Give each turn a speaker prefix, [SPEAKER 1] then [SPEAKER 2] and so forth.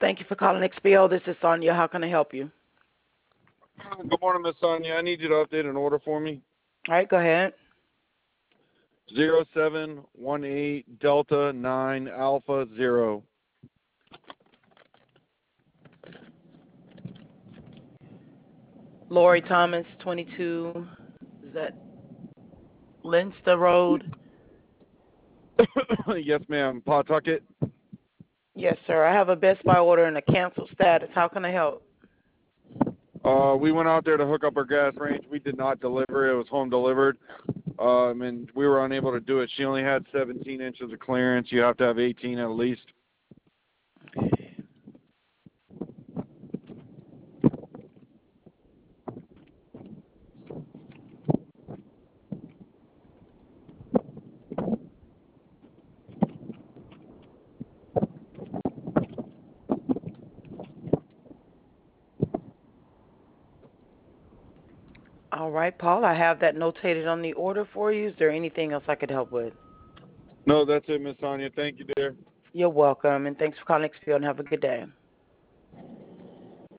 [SPEAKER 1] Thank you for calling XPO. This is Sonia. How can I help you?
[SPEAKER 2] Good morning, Miss Sonia. I need you to update an order for me.
[SPEAKER 1] All right, go ahead.
[SPEAKER 2] 0718 Delta 9 Alpha 0.
[SPEAKER 1] Lori Thomas, 22. Is that Linster Road?
[SPEAKER 2] Yes, ma'am. Pawtucket.
[SPEAKER 1] Yes, sir. I have a Best Buy order in a cancel status. How can I help?
[SPEAKER 2] We went out there to hook up our gas range. We did not deliver. It was home delivered. And we were unable to do it. She only had 17 inches of clearance. You have to have 18 at least.
[SPEAKER 1] All right, Paul. I have that notated on the order for you. Is there anything else I could help with?
[SPEAKER 2] No, that's it, Miss Sonia. Thank you, dear.
[SPEAKER 1] You're welcome, and thanks for calling XPO, and have a good day.